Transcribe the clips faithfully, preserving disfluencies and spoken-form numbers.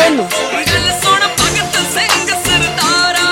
ਸੋਨੂ ਗੱਲ ਸੁਣ ਭਗਤ ਸਿੰਘ ਸਰਦਾਰਾ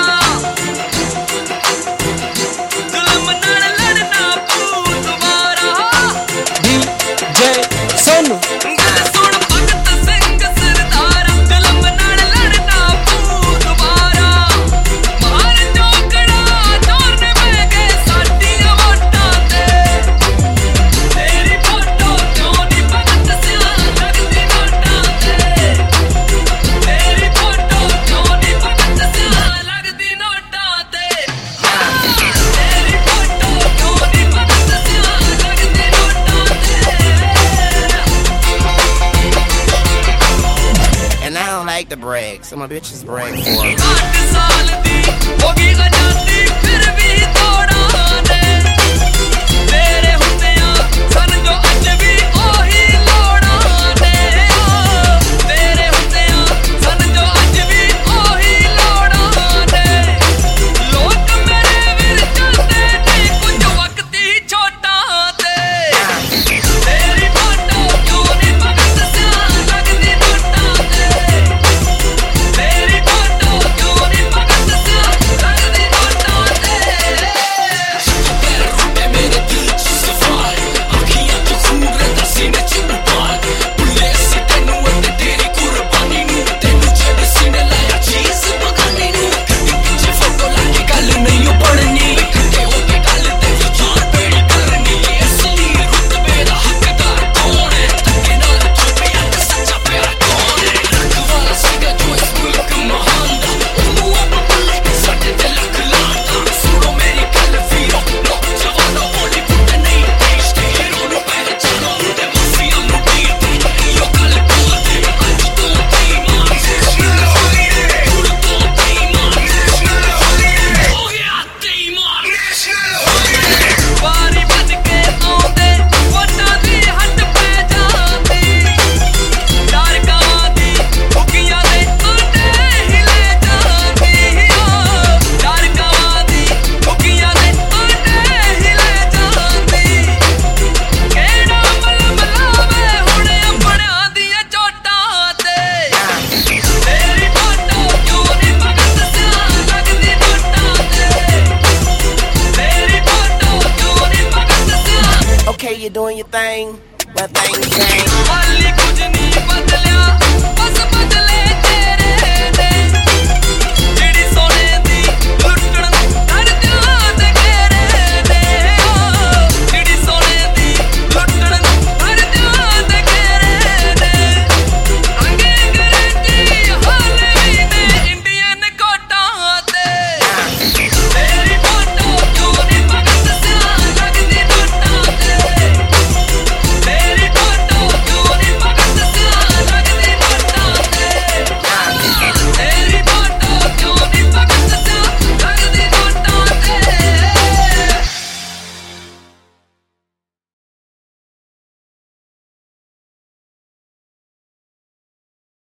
ਜ਼ੁਲਮ ਨਾਲ ਲੜਨਾ ਪਊ ਦੁਬਾਰਾ ਡੀ ਜੇ ਸੋਨੂ ਗੱਲ ਸੁਣ ਭਗਤ ਸਿੰਘ ਸਰਦਾਰਾ ਜ਼ੁਲਮ ਨਾਲ ਲੜਨਾ ਪਊ ਦੁਬਾਰਾ ਮਾਰ ਚੌਕੜਾ ਚੋਰ ਨੇ ਬਹਿ ਗਏ ਸਾਡੀਆਂ ਵੋਟਾਂ ਤੇ ਤੇਰੀ ਫੋਟੋ ਕਿਉਂ ਨੀ ਭਗਤ ਸਿਆ ਲੱਗਦੀ ਨੋਟਾਂ ਤੇ ਤੇਰੀ ਫੋਟੋ ਕਿਉਂ ਨੀ ਭਗਤ ਸਿਆ ਲੱਗਦੀ ਨੋਟਾਂ ਤੇ ਤੇਰੀ ਫੋਟੋ ਕਿਉਂ ਨੀ ਭਗਤ ਸਿਆ ਲੱਗਦੀ ਨੋਟਾਂ ਤੇ And I don't like to brag. Some of my bitches brag for me. ਅੱਠ ਸਾਲ ਦੀ ਹੋ ਗਈ ਆਜ਼ਾਦੀ ਫਿਰ ਵੀ ਤੋੜਾਂ ਨੇ ਤੇਰੇ ਹੁੰਦਿਆਂ ਸਾਨੂੰ ਜੋ ਅੱਜ ਵੀ ਉਹੀ ਲੋੜਾਂ ਨੇ ਤੇਰੇ ਹੁੰਦਿਆਂ ਸਾਨੂੰ ਜੋ ਅੱਜ ਵੀ ਉਹੀ ਲੋੜਾਂ ਨੇ ਲੋਕ ਮੇਰੇ ਵੀਰ ਚੱਲਦੇ ਨੇ ਕੁਝ ਵਕਤ ਹੀ ਛੋਟਾਂ ਤੇ ਤੇਰੀ ਫੋਟੋ ਕਿਉਂ ਨੀ ਭਗਤ ਸਿਆ ਲੱਗਦੀ ਨੋਟਾਂ ਤੇ ਤੇਰੀ ਫੋਟੋ ਕਿਉਂ ਨੀ ਭਗਤ ਸਿਆ ਲੱਗਦੀ ਨੋਟਾਂ ਤੇ ਰੁੱਟੇ ਮੇਰੇ ਦਿਲ ਚ ਸਵਾਲ ਅੱਖੀਆਂ ਤੋਂ ਖੂਨ ਰਹਿੰਦਾ ਸੀਨੇ ਚ ਉਬਾਲ ਭੁੱਲੇ ਸੀ ਤੈਨੂੰ ਅਤੇ ਤੇਰੀ ਕੁਰਬਾਨੀ ਨੂੰ ਤੈਨੂੰ ਛੱਡ ਸੀਨੇ ਲਾਇਆ ਚੀਜ਼ ਬਗਾਨੀ ਨੂੰ ਗੱਡੀ ਪਿੱਛੇ ਫੋਟੋ ਲਾ ਕੇ ਗੱਲ ਨਹੀਂ ਓ ਬਣਨੀ ਇਕੱਠੇ ਹੋ ਕੇ ਗੱਲ ਤੇ ਵਿਚਾਰ ਬੇੜੀ ਕਰਨੀ ਅਸਲੀ ਰੁਤਬੇ ਦਾ ਹੱਕਦਾਰ ਕੌਣ ਹੈ ਧੱਕੇ ਨਾਲ ਚੁੱਪਿਆ ਤੇ ਸੱਚਾ ਪਿਆਰ ਕੌਣ ਹੈ ਰਖਵਾਲਾ ਸੀਗਾ ਜੋ ਇਸ ਮੁਲਕ ਮਹਾਨ ਦਾ ਉਹਨੂੰ ਆਪਾਂ ਬੱਲੇ ਸਾਡੇ ਤੇ ਲੱਖ ਲਾਂਦਾ ਸੁਣੋ ਮੇਰੀ ਗੱਲ ਵੀਰੋ ਨੌਜਵਾਨੋ ਬਾਲੀਵੁੱਡ ਨਹੀਂ ਦੇਸ਼ ਦੇ ਹੀਰੋ ਨੂੰ ਪਹਿਚਾਨੋ ਮੁੰਡੇ ਮਾਫੀਆ ਨੂੰ ਡੀਪੀ ਇਹੋ ਗੱਲ ਬੋਲਦੇ ਅੱਜ ਤੋਂ ਬੇਈਮਾਨ ਹੁਣ ਤੋਂ ਬੇਈਮਾਨ ਹੋ ਗਿਆ ਬੇਈਮਾਨ ਵਾਰੀ ਬਣ ਕੇ ਆਉਂਦੇ ਵੋਟਾਂ ਦੀ ਹੱਟ ਪੈ ਜਾਂਦੀ ਡਰ ਗਾਵਾਂ ਦੀ ਭੁੱਖੀਆਂ ਦੇ ਆਂਡੇ ਹਿਲੇ ਜਾਂਦੀ ਡਰ ਗਾਵਾਂ ਦੀ ਭੁੱਖੀਆਂ ਦੇ ਆਂਡੇ ਹਿਲੇ ਜਾਂਦੀ ਕਿਹੜਾ ਮਲਮ ਲਾਵੇ ਹੁਣ ਆਪਣਿਆਂ ਦੀਆਂ ਚੋਟਾਂ ਤੇ ਤੇਰੀ ਫੋਟੋ ਕਿਉਂ ਨੀ ਭਗਤ ਸਿਆ ਲੱਗਦੀ ਨੋਟਾਂ ਤੇ ਤੇਰੀ ਫੋਟੋ ਕਿਉਂ ਨੀ ਭਗਤ ਸਿਆ Okay, you're doing your thing. Well, thing, thing. ਹਾਲੀ ਕੁਝ ਨਹੀਂ ਬਦਲਿਆ